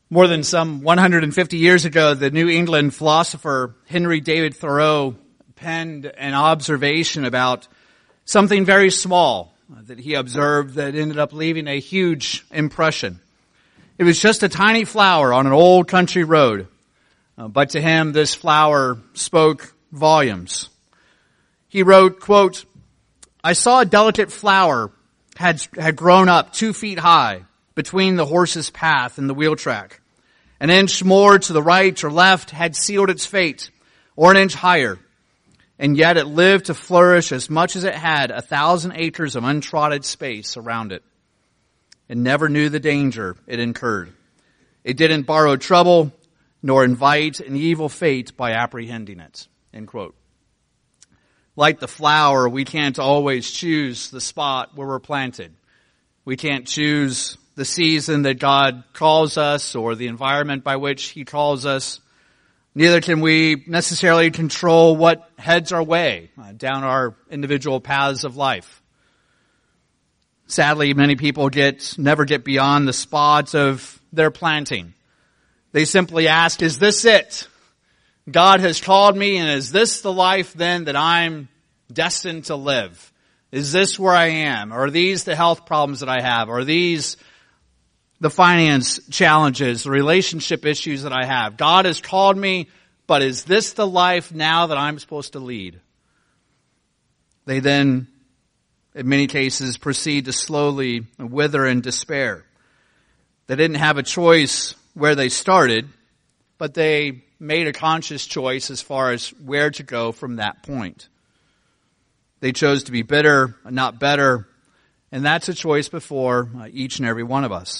More than some 150 years ago, the New England philosopher Henry David Thoreau penned an observation about something very small that he observed that ended up leaving a huge impression. It was just a tiny flower on an old country road, but to him this flower spoke volumes. He wrote, quote, "I saw a delicate flower had grown up 2 feet high between the horse's path and the wheel track. An inch more to the right or left had sealed its fate, or an inch higher. And yet it lived to flourish as much as it had 1,000 acres of untrodden space around it. It never knew the danger it incurred. It didn't borrow trouble, nor invite an evil fate by apprehending it." End quote. Like the flower, we can't always choose the spot where we're planted. We can't choose the season that God calls us or the environment by which He calls us. Neither can we necessarily control what heads our way down our individual paths of life. Sadly, many people never get beyond the spot of their planting. They simply ask, is this it? God has called me, and is this the life then that I'm destined to live? Is this where I am? Are these the health problems that I have? Are these the finance challenges, the relationship issues that I have? God has called me, but is this the life now that I'm supposed to lead? They then, in many cases, proceed to slowly wither in despair. They didn't have a choice where they started, but they made a conscious choice as far as where to go from that point. They chose to be bitter and not better, and that's a choice before each and every one of us.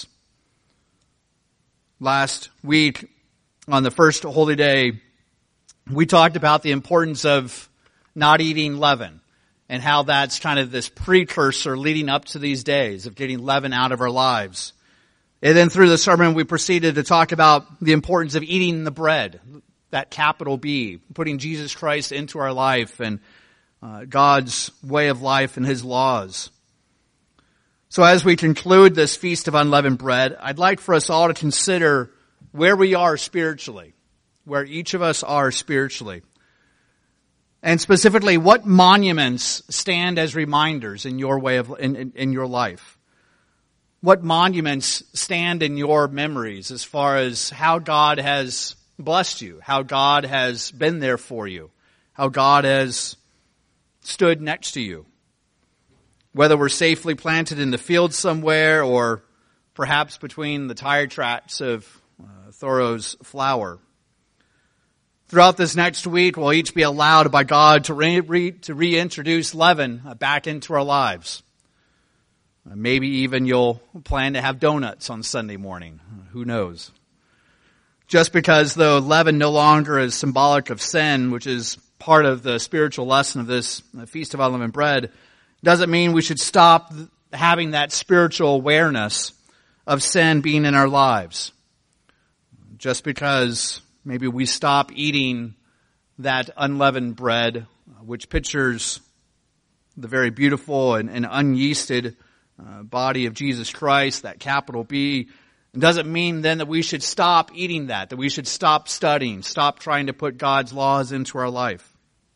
Last week, on the first holy day, we talked about the importance of not eating leaven and how that's kind of this precursor leading up to these days of getting leaven out of our lives. And then through the sermon, we proceeded to talk about the importance of eating the bread, that capital B, putting Jesus Christ into our life and God's way of life and His laws. So as we conclude this Feast of Unleavened Bread, I'd like for us all to consider where we are spiritually, where each of us are spiritually. And specifically, what monuments stand as reminders in your way of, in your life? What monuments stand in your memories as far as how God has blessed you, how God has been there for you, how God has stood next to you? Whether we're safely planted in the field somewhere or perhaps between the tire tracks of Thoreau's flower. Throughout this next week, we'll each be allowed by God to reintroduce leaven back into our lives. Maybe even you'll plan to have donuts on Sunday morning. Who knows? Just because, though, leaven no longer is symbolic of sin, which is part of the spiritual lesson of this Feast of Unleavened Bread, doesn't mean we should stop having that spiritual awareness of sin being in our lives. Just because maybe we stop eating that unleavened bread, which pictures the very beautiful and unyeasted body of Jesus Christ, that capital B, it doesn't mean then that we should stop eating that we should stop studying, stop trying to put God's laws into our life.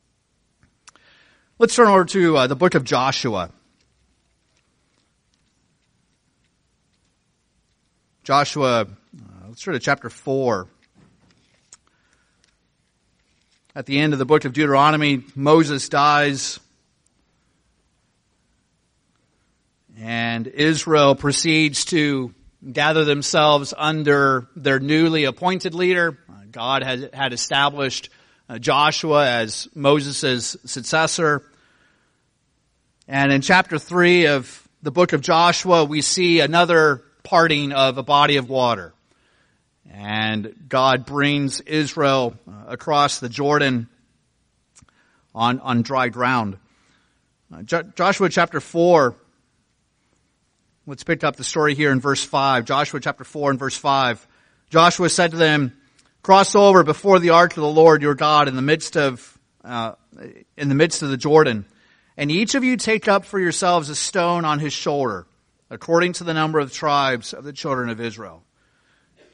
Let's turn over to the book of Joshua. Joshua, let's turn to chapter 4. At the end of the book of Deuteronomy, Moses dies, and Israel proceeds to gather themselves under their newly appointed leader. God had established Joshua as Moses' successor. And in chapter 3 of the book of Joshua, we see another parting of a body of water. And God brings Israel across the Jordan on dry ground. Joshua chapter 4, let's pick up the story here in verse 5. Joshua chapter 4 and verse 5. Joshua said to them, "Cross over before the ark of the Lord your God in the midst of the Jordan. And each of you take up for yourselves a stone on his shoulder, according to the number of tribes of the children of Israel."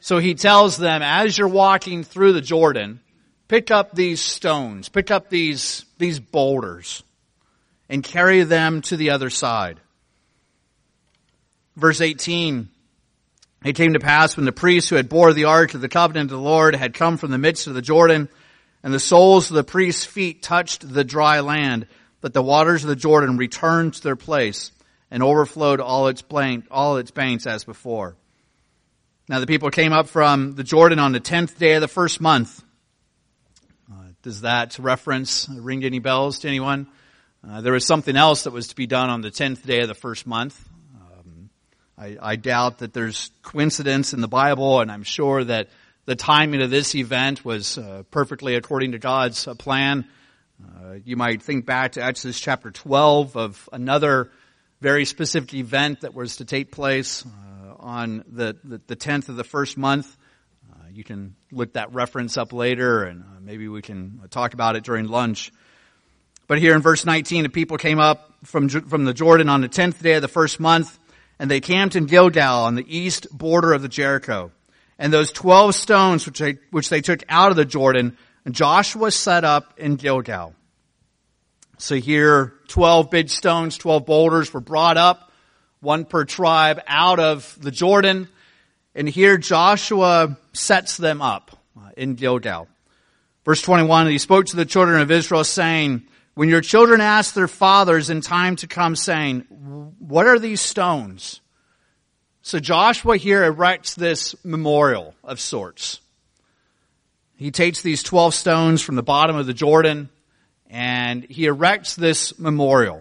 So he tells them, as you're walking through the Jordan, pick up these stones, pick up these boulders, and carry them to the other side. Verse 18, it came to pass when the priests who had bore the ark of the covenant of the Lord had come from the midst of the Jordan, and the soles of the priests' feet touched the dry land, that the waters of the Jordan returned to their place and overflowed all its banks as before. Now the people came up from the Jordan on the 10th day of the first month. Does that reference ring any bells to anyone? There was something else that was to be done on the 10th day of the first month. I doubt that there's coincidence in the Bible, and I'm sure that the timing of this event was perfectly according to God's plan. You might think back to Exodus chapter 12 of another very specific event that was to take place on the 10th of the first month. You can look that reference up later, and maybe we can talk about it during lunch. But here in verse 19, the people came up from the Jordan on the 10th day of the first month, and they camped in Gilgal on the east border of the Jericho. And those 12 stones which they took out of the Jordan, Joshua set up in Gilgal. So here, 12 big stones, 12 boulders were brought up, one per tribe, out of the Jordan. And here Joshua sets them up in Gilgal. Verse 21, he spoke to the children of Israel, saying, when your children ask their fathers in time to come, saying, what are these stones? So Joshua here erects this memorial of sorts. He takes these 12 stones from the bottom of the Jordan, and he erects this memorial.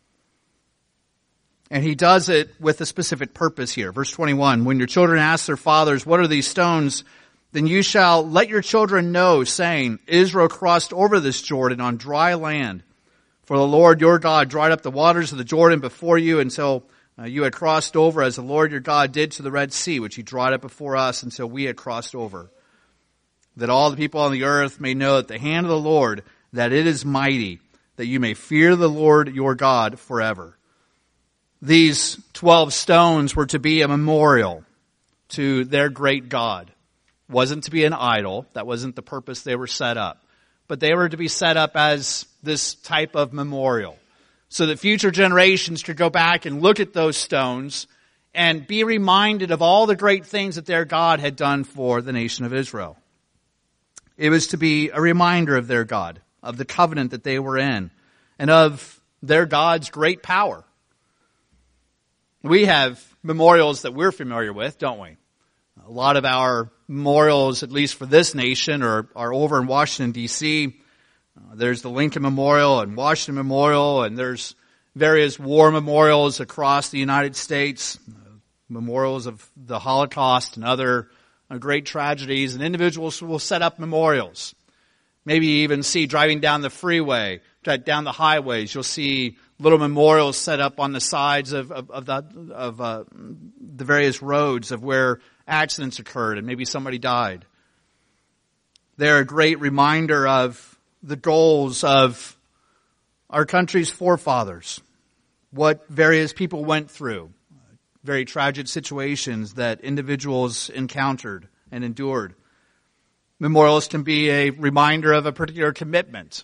And he does it with a specific purpose here. Verse 21, when your children ask their fathers, what are these stones? Then you shall let your children know, saying, Israel crossed over this Jordan on dry land. For the Lord your God dried up the waters of the Jordan before you until you had crossed over, as the Lord your God did to the Red Sea, which he dried up before us until we had crossed over. That all the people on the earth may know that the hand of the Lord, that it is mighty, that you may fear the Lord your God forever. These 12 stones were to be a memorial to their great God. Wasn't to be an idol. That wasn't the purpose they were set up. But they were to be set up as this type of memorial, so that future generations could go back and look at those stones and be reminded of all the great things that their God had done for the nation of Israel. It was to be a reminder of their God, of the covenant that they were in, and of their God's great power. We have memorials that we're familiar with, don't we? A lot of our memorials, at least for this nation, are over in Washington, D.C. There's the Lincoln Memorial and Washington Memorial, and there's various war memorials across the United States, memorials of the Holocaust and other great tragedies, and individuals will set up memorials. Maybe you even see driving down the freeway, down the highways, you'll see little memorials set up on the sides of the various roads of where accidents occurred and maybe somebody died. They're a great reminder of the goals of our country's forefathers, what various people went through, very tragic situations that individuals encountered and endured. Memorials can be a reminder of a particular commitment,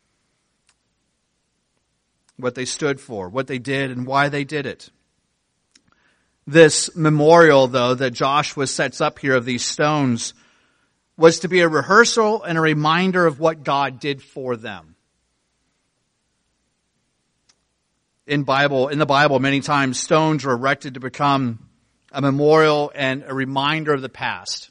what they stood for, what they did, and why they did it. This memorial, though, that Joshua sets up here of these stones was to be a rehearsal and a reminder of what God did for them. In the Bible, many times stones are erected to become a memorial and a reminder of the past.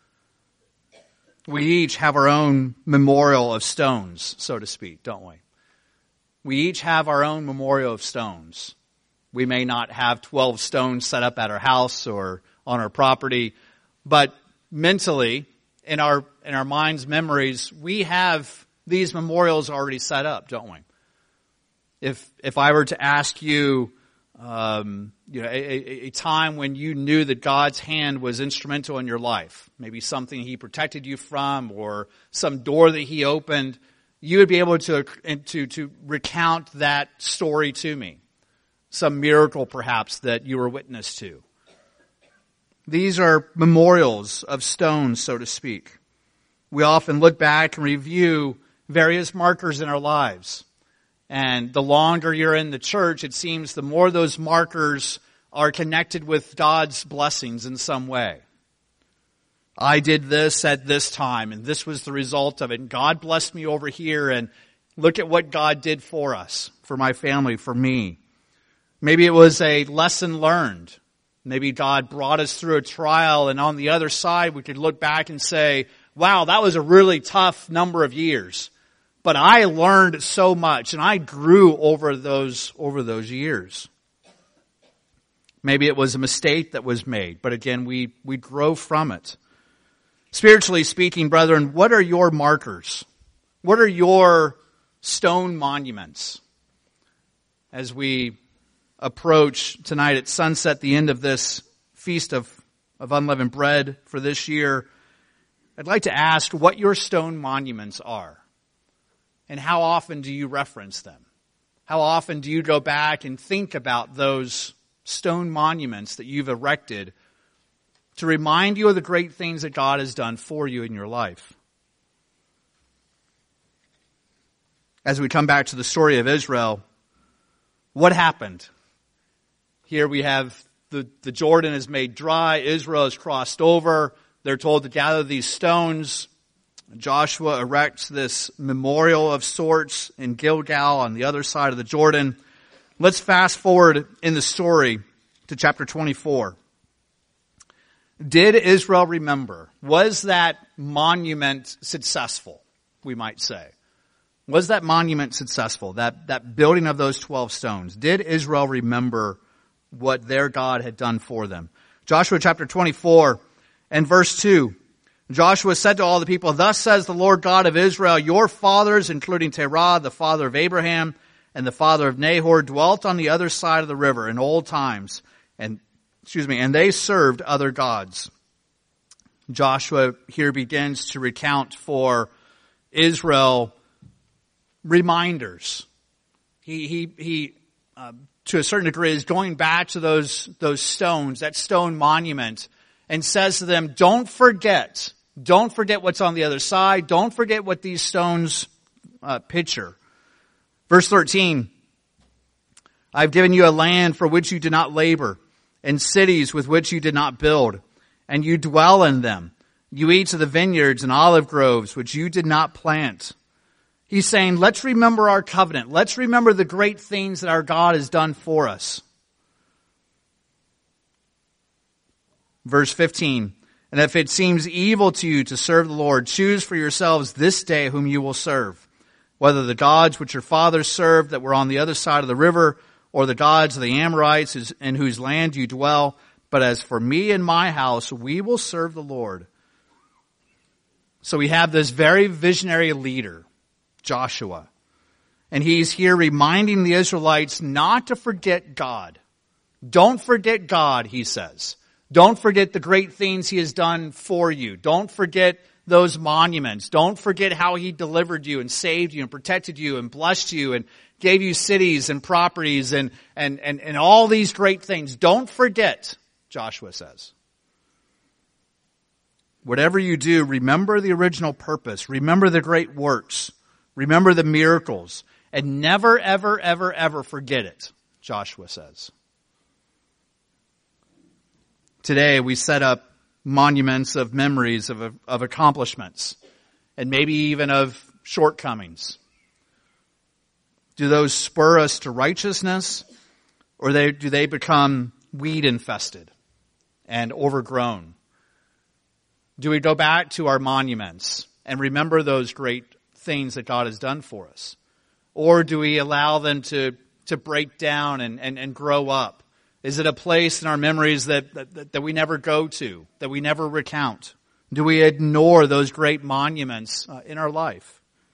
We each have our own memorial of stones, so to speak, don't we? We each have our own memorial of stones. We may not have 12 stones set up at our house or on our property, but mentally, in our minds' memories, we have these memorials already set up, don't we? If I were to ask you, a time when you knew that God's hand was instrumental in your life, maybe something He protected you from, or some door that He opened, you would be able to recount that story to me. Some miracle, perhaps, that you were witness to. These are memorials of stones, so to speak. We often look back and review various markers in our lives. And the longer you're in the church, it seems the more those markers are connected with God's blessings in some way. I did this at this time, and this was the result of it. And God blessed me over here, and look at what God did for us, for my family, for me. Maybe it was a lesson learned. Maybe God brought us through a trial, and on the other side we could look back and say, wow, that was a really tough number of years. But I learned so much, and I grew over those years. Maybe it was a mistake that was made, but again, we grow from it. Spiritually speaking, brethren, what are your markers? What are your stone monuments? As we approach tonight at sunset, the end of this feast of unleavened bread for this year, I'd like to ask what your stone monuments are. And how often do you reference them? How often do you go back and think about those stone monuments that you've erected to remind you of the great things that God has done for you in your life? As we come back to the story of Israel, what happened? Here we have the Jordan is made dry, Israel is crossed over, they're told to gather these stones. Joshua erects this memorial of sorts in Gilgal on the other side of the Jordan. Let's fast forward in the story to chapter 24. Did Israel remember? Was that monument successful, we might say? Was that monument successful, that building of those 12 stones? Did Israel remember what their God had done for them? Joshua chapter 24 and verse 2. Joshua said to all the people, "Thus says the Lord God of Israel, your fathers, including Terah, the father of Abraham, and the father of Nahor, dwelt on the other side of the river in old times, and they served other gods." Joshua here begins to recount for Israel reminders. He to a certain degree is going back to those stones, that stone monument, and says to them, don't forget what's on the other side. Don't forget what these stones picture. Verse 13, I've given you a land for which you did not labor, and cities with which you did not build, and you dwell in them. You eat of the vineyards and olive groves which you did not plant. He's saying, let's remember our covenant. Let's remember the great things that our God has done for us. Verse 15, and if it seems evil to you to serve the Lord, choose for yourselves this day whom you will serve, whether the gods which your fathers served that were on the other side of the river, or the gods of the Amorites in whose land you dwell. But as for me and my house, we will serve the Lord. So we have this very visionary leader, Joshua. And he's here reminding the Israelites not to forget God. Don't forget God, he says. Don't forget the great things he has done for you. Don't forget those monuments. Don't forget how he delivered you and saved you and protected you and blessed you and gave you cities and properties and all these great things. Don't forget, Joshua says. Whatever you do, remember the original purpose. Remember the great works. Remember the miracles. And never, ever, ever, ever forget it, Joshua says. Today we set up monuments of memories of accomplishments and maybe even of shortcomings. Do those spur us to righteousness, or do they become weed infested and overgrown? Do we go back to our monuments and remember those great things that God has done for us? Or do we allow them to break down and grow up? Is it a place in our memories that we never go to, that we never recount? Do we ignore those great monuments in our life?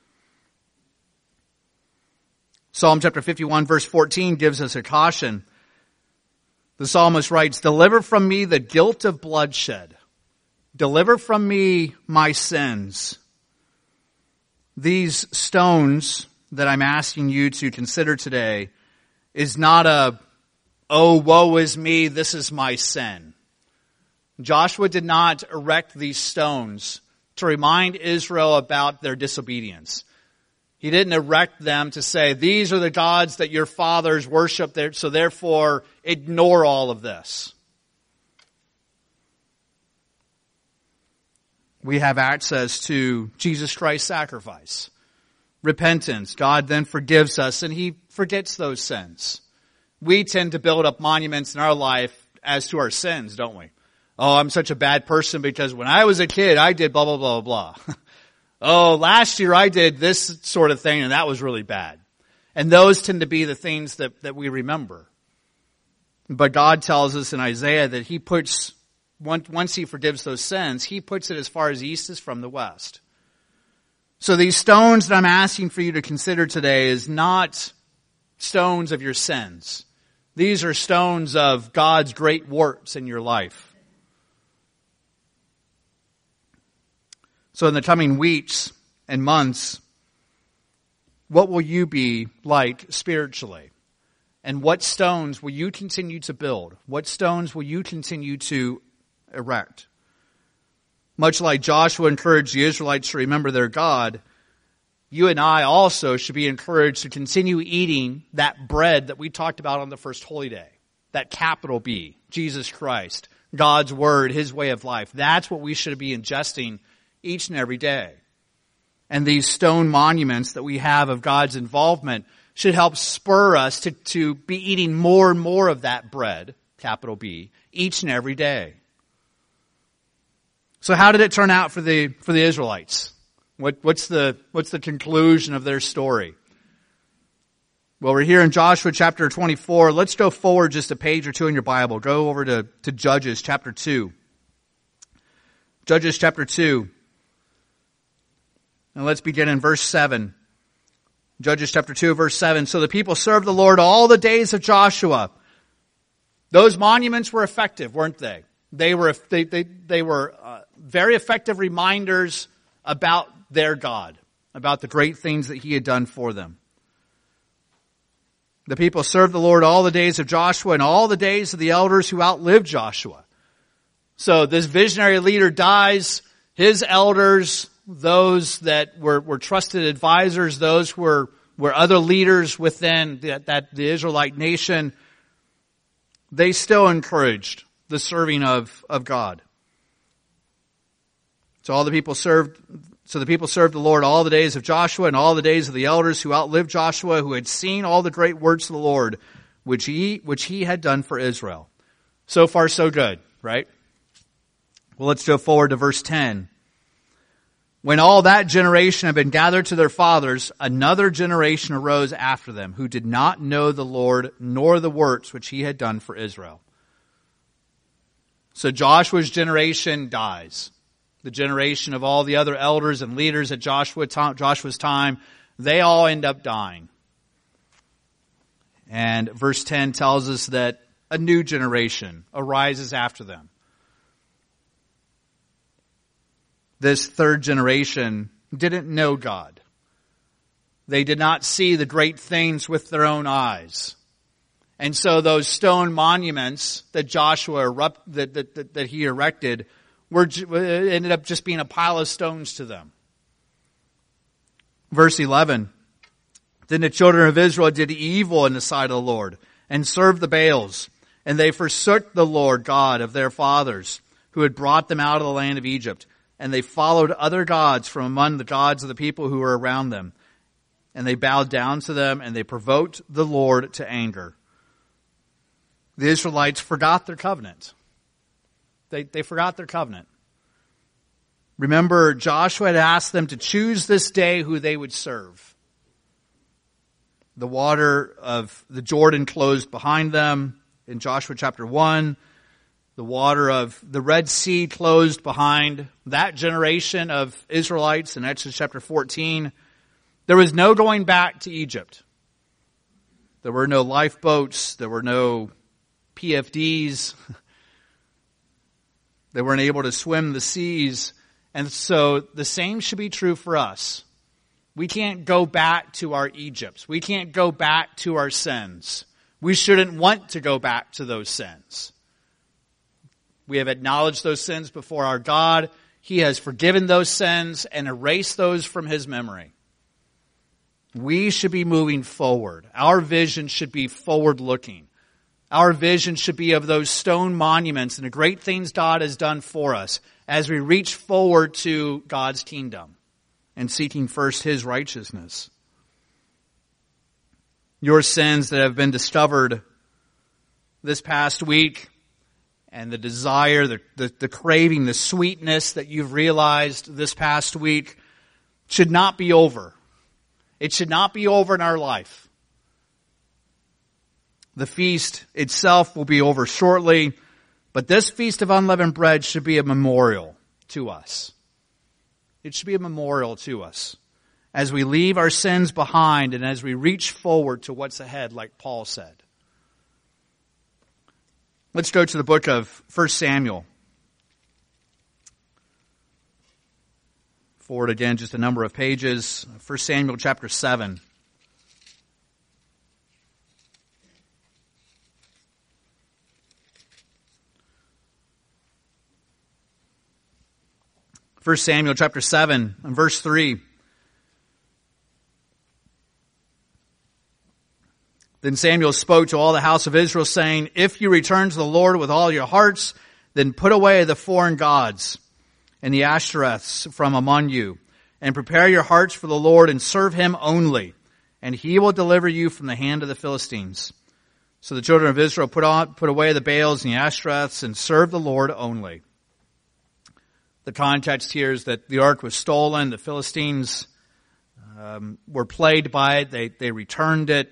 Psalm chapter 51 verse 14 gives us a caution. The psalmist writes, "Deliver from me the guilt of bloodshed. Deliver from me my sins." These stones that I'm asking you to consider today is not a, oh, woe is me, this is my sin. Joshua did not erect these stones to remind Israel about their disobedience. He didn't erect them to say, these are the gods that your fathers worship, so therefore ignore all of this. We have access to Jesus Christ's sacrifice. Repentance. God then forgives us and He forgets those sins. We tend to build up monuments in our life as to our sins, don't we? Oh, I'm such a bad person because when I was a kid, I did blah, blah, blah, blah. Oh, last year I did this sort of thing and that was really bad. And those tend to be the things that we remember. But God tells us in Isaiah that He puts, once He forgives those sins, He puts it as far as east is from the west. So these stones that I'm asking for you to consider today is not stones of your sins. These are stones of God's great works in your life. So in the coming weeks and months, what will you be like spiritually? And what stones will you continue to build? What stones will you continue to erect? Much like Joshua encouraged the Israelites to remember their God, you and I also should be encouraged to continue eating that bread that we talked about on the first Holy Day. That capital B, Jesus Christ, God's Word, His way of life. That's what we should be ingesting each and every day. And these stone monuments that we have of God's involvement should help spur us to be eating more and more of that bread, capital B, each and every day. So how did it turn out for the Israelites? What's the conclusion of their story? Well, we're here in Joshua chapter 24. Let's go forward just a page or two in your Bible. Go over to Judges chapter 2. Judges chapter 2. And let's begin in verse 7. Judges chapter 2, verse 7. So the people served the Lord all the days of Joshua. Those monuments were effective, weren't they? They were very effective reminders about their God, about the great things that He had done for them. The people served the Lord all the days of Joshua and all the days of the elders who outlived Joshua. So this visionary leader dies, his elders, those that were trusted advisors, those who were other leaders within the Israelite nation, they still encouraged the serving of God. So the people served the Lord all the days of Joshua and all the days of the elders who outlived Joshua, who had seen all the great works of the Lord, which he had done for Israel. So far, so good, right? Well, let's go forward to verse 10. When all that generation had been gathered to their fathers, another generation arose after them, who did not know the Lord nor the works which He had done for Israel. So Joshua's generation dies. The generation of all the other elders and leaders at Joshua's time, they all end up dying. And verse 10 tells us that a new generation arises after them. This third generation didn't know God. They did not see the great things with their own eyes. And so those stone monuments that Joshua that he erected ended up just being a pile of stones to them. Verse 11. Then the children of Israel did evil in the sight of the Lord and served the Baals, and they forsook the Lord God of their fathers, who had brought them out of the land of Egypt. And they followed other gods from among the gods of the people who were around them. And they bowed down to them, and they provoked the Lord to anger. The Israelites forgot their covenant. They forgot their covenant. Remember, Joshua had asked them to choose this day who they would serve. The water of the Jordan closed behind them in Joshua chapter 1. The water of the Red Sea closed behind that generation of Israelites in Exodus chapter 14. There was no going back to Egypt. There were no lifeboats. There were no PFDs. They weren't able to swim the seas. And so the same should be true for us. We can't go back to our Egypts. We can't go back to our sins. We shouldn't want to go back to those sins. We have acknowledged those sins before our God. He has forgiven those sins and erased those from his memory. We should be moving forward. Our vision should be forward-looking. Our vision should be of those stone monuments and the great things God has done for us as we reach forward to God's kingdom and seeking first his righteousness. Your sins that have been discovered this past week, and the desire, the craving, the sweetness that you've realized this past week should not be over. It should not be over in our life. The feast itself will be over shortly, but this Feast of Unleavened Bread should be a memorial to us. It should be a memorial to us as we leave our sins behind and as we reach forward to what's ahead, like Paul said. Let's go to the book of 1 Samuel. Forward again just a number of pages. 1 Samuel chapter 7. First Samuel chapter 7 and verse 3. Then Samuel spoke to all the house of Israel, saying, if you return to the Lord with all your hearts, then put away the foreign gods and the Ashtoreths from among you, and prepare your hearts for the Lord, and serve him only, and he will deliver you from the hand of the Philistines. So the children of Israel put away the Baals and the Ashtoreths, and served the Lord only. The context here is that the ark was stolen. The Philistines were plagued by it. They returned it.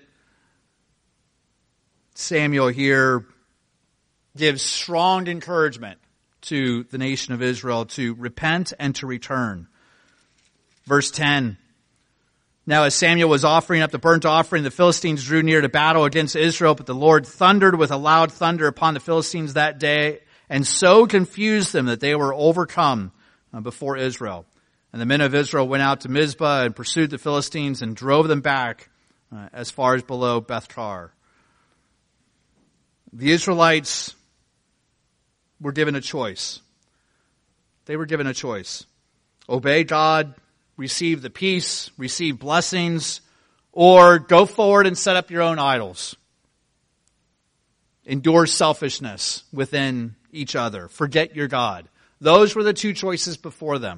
Samuel here gives strong encouragement to the nation of Israel to repent and to return. Verse 10. Now as Samuel was offering up the burnt offering, the Philistines drew near to battle against Israel, but the Lord thundered with a loud thunder upon the Philistines that day, and so confused them that they were overcome before Israel. And the men of Israel went out to Mizpah and pursued the Philistines and drove them back as far as below Beth-car. The Israelites were given a choice. They were given a choice. Obey God, receive the peace, receive blessings, or go forward and set up your own idols. Endure selfishness within each other. Forget your God. Those were the two choices before them.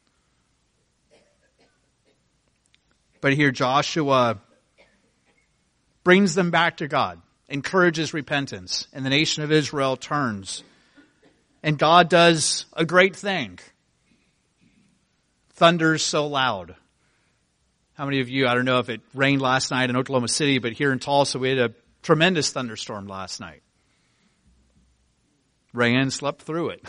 But here Joshua brings them back to God, encourages repentance, and the nation of Israel turns. And God does a great thing. Thunders so loud. How many of you, I don't know if it rained last night in Oklahoma City, but here in Tulsa we had a tremendous thunderstorm last night. Rayanne slept through it.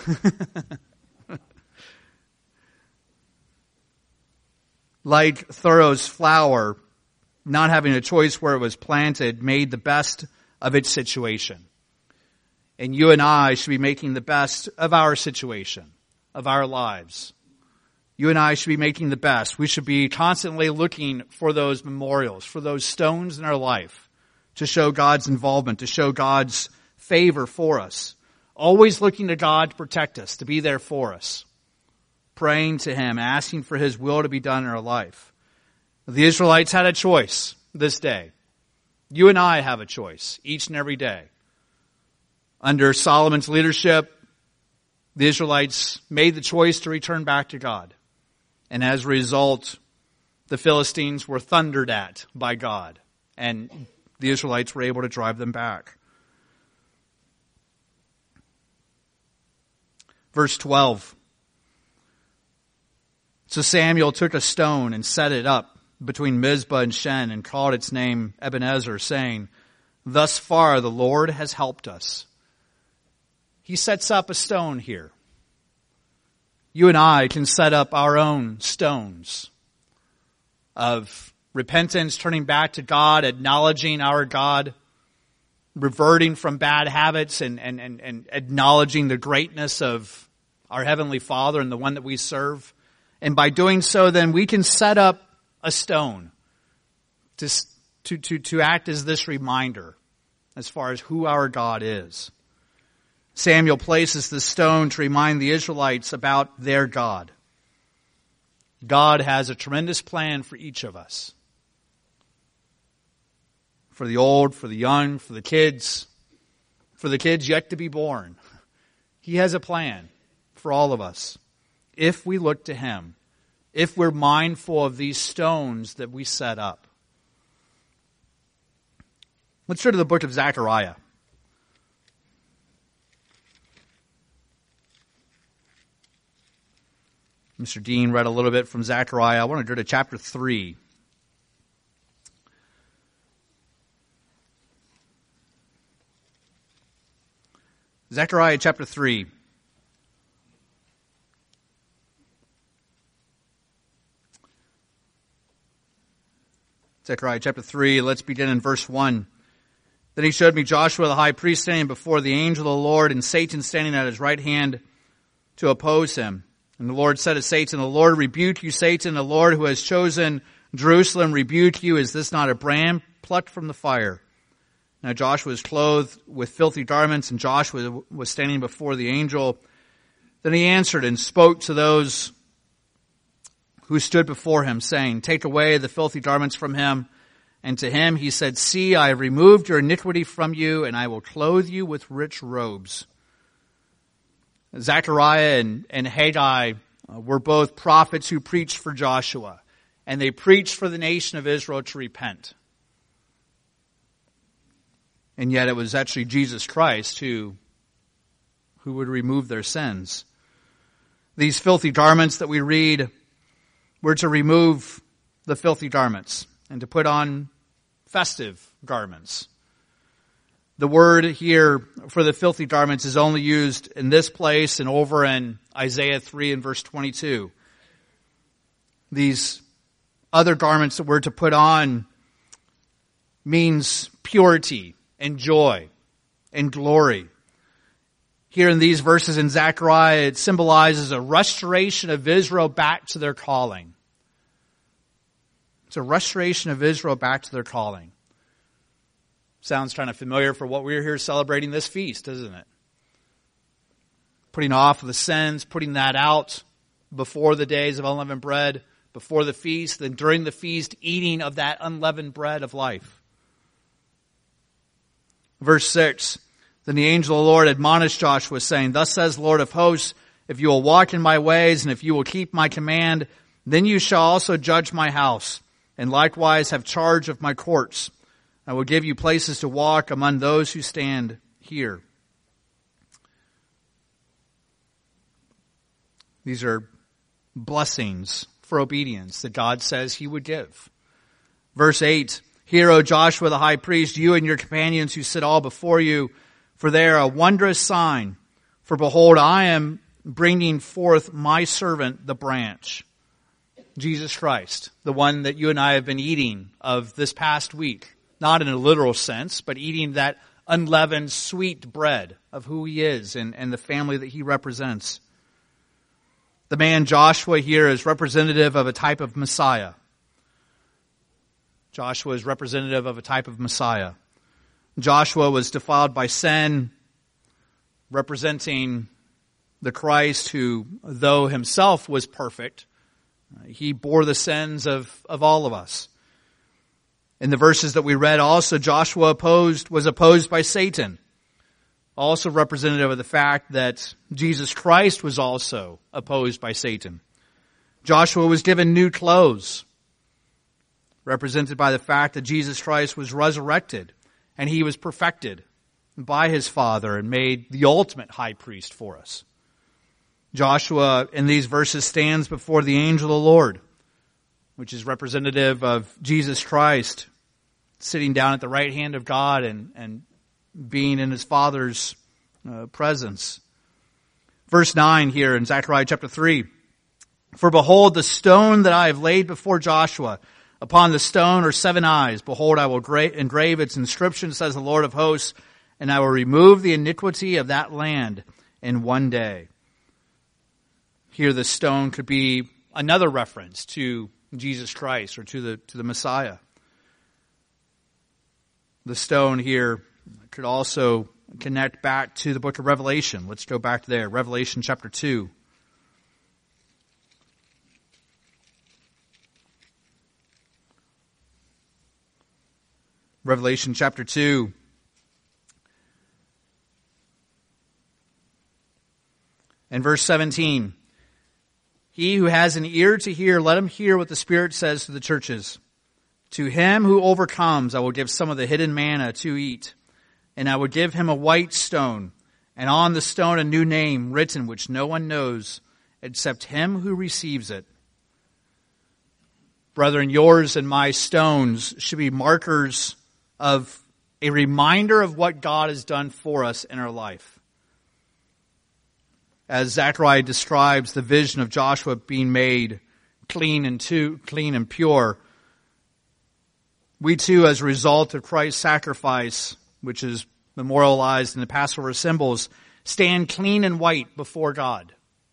Like Thoreau's flower, not having a choice where it was planted, made the best of its situation. And you and I should be making the best of our situation, of our lives. You and I should be making the best. We should be constantly looking for those memorials, for those stones in our life, to show God's involvement, to show God's favor for us. Always looking to God to protect us, to be there for us. Praying to him, asking for his will to be done in our life. The Israelites had a choice this day. You and I have a choice each and every day. Under Solomon's leadership, the Israelites made the choice to return back to God. And as a result, the Philistines were thundered at by God. And the Israelites were able to drive them back. Verse 12. So Samuel took a stone and set it up between Mizpah and Shen and called its name Ebenezer, saying, thus far the Lord has helped us. He sets up a stone here. You and I can set up our own stones of repentance, turning back to God, acknowledging our God, reverting from bad habits and acknowledging the greatness of our Heavenly Father and the one that we serve. And by doing so, then we can set up a stone to act as this reminder as far as who our God is. Samuel places the stone to remind the Israelites about their God. God has a tremendous plan for each of us. For the old, for the young, for the kids yet to be born. He has a plan for all of us. If we look to Him, if we're mindful of these stones that we set up. Let's turn to the book of Zechariah. Mr. Dean read a little bit from Zechariah. I want to go to chapter 3. Zechariah chapter 3. Zechariah chapter 3, let's begin in verse 1. Then he showed me Joshua the high priest standing before the angel of the Lord, and Satan standing at his right hand to oppose him. And the Lord said to Satan, the Lord rebuke you, Satan, the Lord who has chosen Jerusalem rebuke you. Is this not a brand plucked from the fire? Now Joshua was clothed with filthy garments, and Joshua was standing before the angel. Then he answered and spoke to those who stood before him, saying, take away the filthy garments from him. And to him he said, see, I have removed your iniquity from you, and I will clothe you with rich robes. Zechariah and Haggai were both prophets who preached for Joshua, and they preached for the nation of Israel to repent. And yet it was actually Jesus Christ who would remove their sins. These filthy garments that we read were to remove the filthy garments and to put on festive garments. The word here for the filthy garments is only used in this place and over in Isaiah 3 and verse 22. These other garments that we're to put on means purity and joy and glory. Here in these verses in Zechariah, it symbolizes a restoration of Israel back to their calling. It's a restoration of Israel back to their calling. Sounds kind of familiar for what we're here celebrating this feast, isn't it? Putting off the sins, putting that out before the days of unleavened bread, before the feast, then during the feast, eating of that unleavened bread of life. Verse 6, then the angel of the Lord admonished Joshua, saying, thus says the Lord of hosts, if you will walk in my ways, and if you will keep my command, then you shall also judge my house, and likewise have charge of my courts. I will give you places to walk among those who stand here. These are blessings for obedience that God says He would give. Verse 8, hear, O Joshua the high priest, you and your companions who sit all before you, for they are a wondrous sign. For behold, I am bringing forth my servant, the branch. Jesus Christ, the one that you and I have been eating of this past week. Not in a literal sense, but eating that unleavened, sweet bread of who He is and the family that He represents. The man Joshua here is representative of a type of Messiah. Joshua is representative of a type of Messiah. Joshua was defiled by sin, representing the Christ who, though Himself was perfect, He bore the sins of all of us. In the verses that we read also, Joshua was opposed by Satan. Also representative of the fact that Jesus Christ was also opposed by Satan. Joshua was given new clothes, represented by the fact that Jesus Christ was resurrected and He was perfected by His Father and made the ultimate high priest for us. Joshua in these verses stands before the angel of the Lord, which is representative of Jesus Christ sitting down at the right hand of God and being in His Father's presence. Verse 9 here in Zechariah chapter 3. For behold, the stone that I have laid before Joshua, upon the stone are 7 eyes. Behold, I will engrave its inscription, says the Lord of hosts, and I will remove the iniquity of that land in one day. Here the stone could be another reference to Jesus Christ or to the Messiah. The stone here could also connect back to the book of Revelation. Let's go back there. Revelation chapter 2. Revelation chapter 2. And verse 17. He who has an ear to hear, let him hear what the Spirit says to the churches. To him who overcomes, I will give some of the hidden manna to eat. And I will give him a white stone, and on the stone a new name written which no one knows except him who receives it. Brethren, yours and my stones should be markers of a reminder of what God has done for us in our life. As Zechariah describes the vision of Joshua being made clean and pure, we too, as a result of Christ's sacrifice, which is memorialized in the Passover symbols, stand clean and white before God.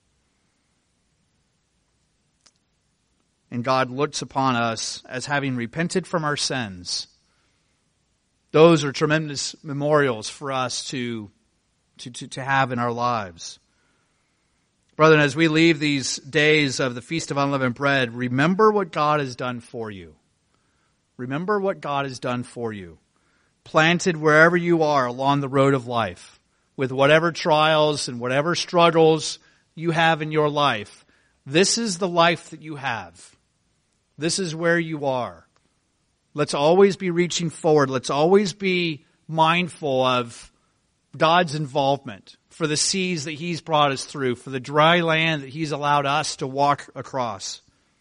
And God looks upon us as having repented from our sins. Those are tremendous memorials for us to have in our lives. Brethren, as we leave these days of the Feast of Unleavened Bread, remember what God has done for you. Remember what God has done for you. Planted wherever you are along the road of life, with whatever trials and whatever struggles you have in your life, this is the life that you have. This is where you are. Let's always be reaching forward. Let's always be mindful of God's involvement for the seas that He's brought us through, for the dry land that He's allowed us to walk across.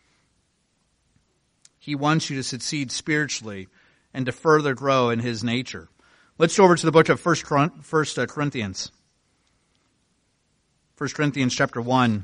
He wants you to succeed spiritually and to further grow in His nature. Let's go over to the book of 1 Corinthians. 1 Corinthians chapter 1.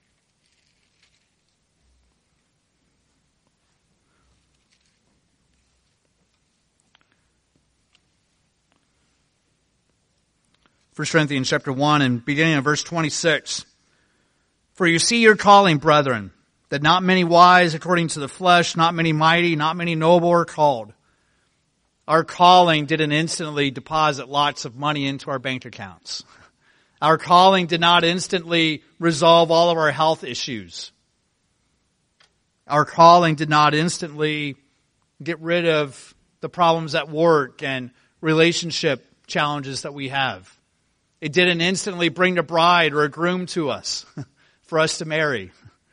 First Corinthians chapter 1 and beginning of verse 26. For you see your calling, brethren, that not many wise according to the flesh, not many mighty, not many noble are called. Our calling didn't instantly deposit lots of money into our bank accounts. Our calling did not instantly resolve all of our health issues. Our calling did not instantly get rid of the problems at work and relationship challenges that we have. It didn't instantly bring a bride or a groom to us for us to marry.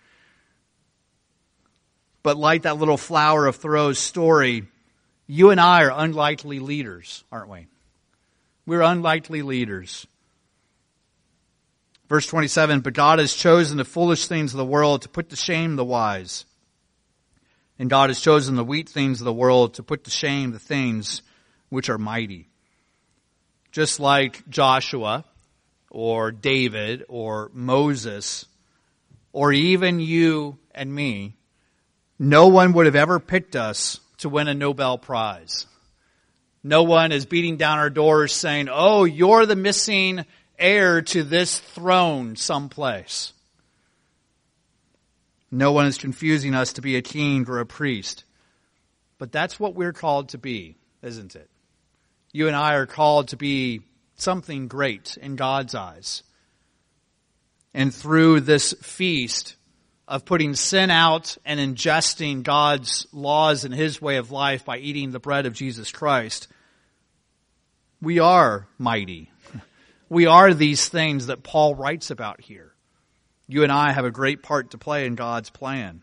But like that little flower of Thoreau's story, you and I are unlikely leaders, aren't we? We're unlikely leaders. Verse 27, but God has chosen the foolish things of the world to put to shame the wise. And God has chosen the weak things of the world to put to shame the things which are mighty. Just like Joshua or David or Moses or even you and me, no one would have ever picked us to win a Nobel Prize. No one is beating down our doors saying, oh, you're the missing heir to this throne someplace. No one is confusing us to be a king or a priest. But that's what we're called to be, isn't it? You and I are called to be something great in God's eyes. And through this feast of putting sin out and ingesting God's laws and His way of life by eating the bread of Jesus Christ, we are mighty. We are these things that Paul writes about here. You and I have a great part to play in God's plan.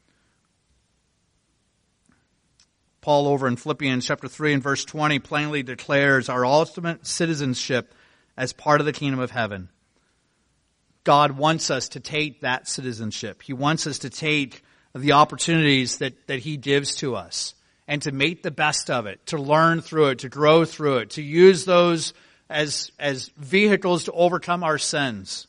Paul over in Philippians chapter 3 and verse 20 plainly declares our ultimate citizenship as part of the kingdom of heaven. God wants us to take that citizenship. He wants us to take the opportunities that He gives to us and to make the best of it, to learn through it, to grow through it, to use those as vehicles to overcome our sins.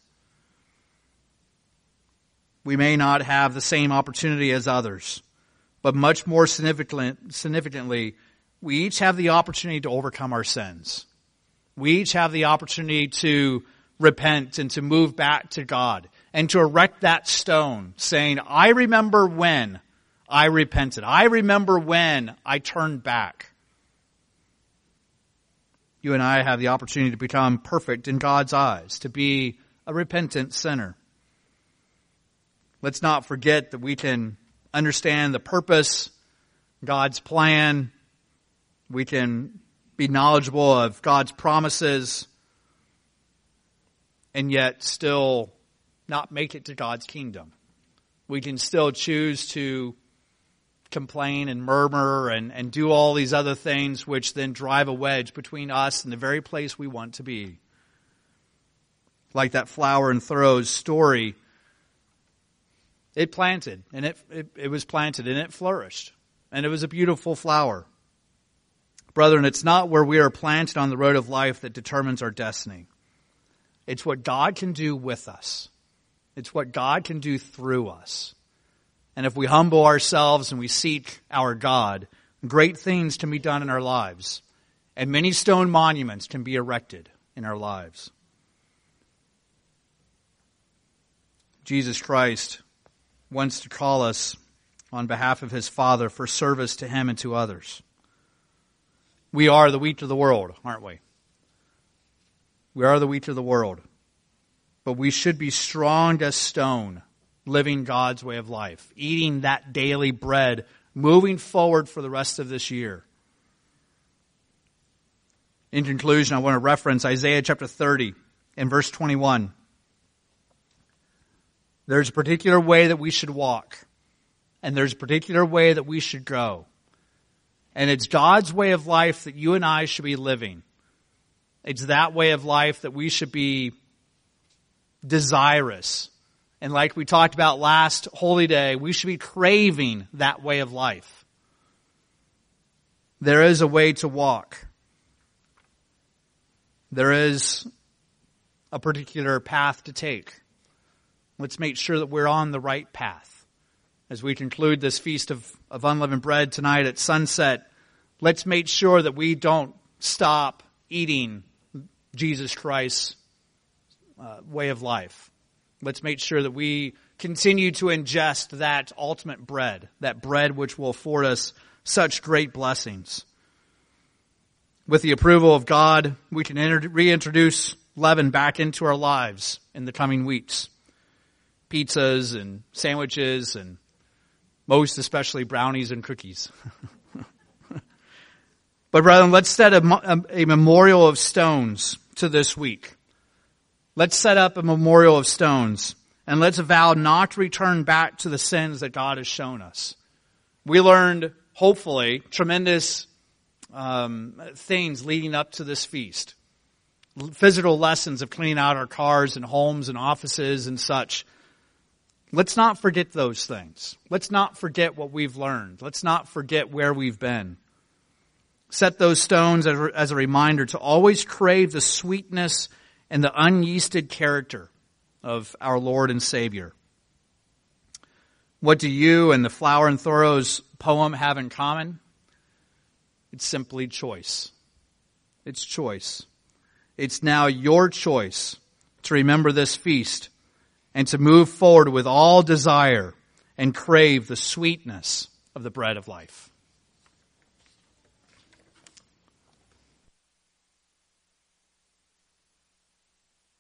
We may not have the same opportunity as others, but much more significantly, we each have the opportunity to overcome our sins. We each have the opportunity to repent and to move back to God and to erect that stone saying, I remember when I repented. I remember when I turned back. you and I have the opportunity to become perfect in God's eyes, to be a repentant sinner. Let's not forget that we can understand the purpose, God's plan. We can be knowledgeable of God's promises and yet still not make it to God's kingdom. We can still choose to complain and murmur and do all these other things which then drive a wedge between us and the very place we want to be. Like that flower in Thoreau's story, it planted and it was planted and it flourished and it was a beautiful flower. Brethren, it's not where we are planted on the road of life that determines our destiny. It's what God can do with us. It's what God can do through us. And if we humble ourselves and we seek our God, great things can be done in our lives. And many stone monuments can be erected in our lives. Jesus Christ wants to call us on behalf of His Father for service to Him and to others. We are the wheat of the world, aren't we? We are the wheat of the world. But we should be strong as stone, living God's way of life, eating that daily bread, moving forward for the rest of this year. In conclusion, I want to reference Isaiah chapter 30 and verse 21. There's a particular way that we should walk, and there's a particular way that we should go. And it's God's way of life that you and I should be living. It's that way of life that we should be desirous. And like we talked about last Holy Day, we should be craving that way of life. There is a way to walk. There is a particular path to take. Let's make sure that we're on the right path. As we conclude this feast of unleavened bread tonight at sunset, let's make sure that we don't stop eating Jesus Christ's way of life. Let's make sure that we continue to ingest that ultimate bread, that bread which will afford us such great blessings. With the approval of God, we can reintroduce leaven back into our lives in the coming weeks. Pizzas and sandwiches and most especially brownies and cookies. But brethren, let's set a memorial of stones to this week. Let's set up a memorial of stones and let's vow not to return back to the sins that God has shown us. We learned, hopefully, tremendous things leading up to this feast. Physical lessons of cleaning out our cars and homes and offices and such. Let's not forget those things. Let's not forget what we've learned. Let's not forget where we've been. Set those stones as a reminder to always crave the sweetness and the unyeasted character of our Lord and Savior. What do you and the flower in Thoreau's poem have in common? It's simply choice. It's choice. It's now your choice to remember this feast and to move forward with all desire and crave the sweetness of the bread of life.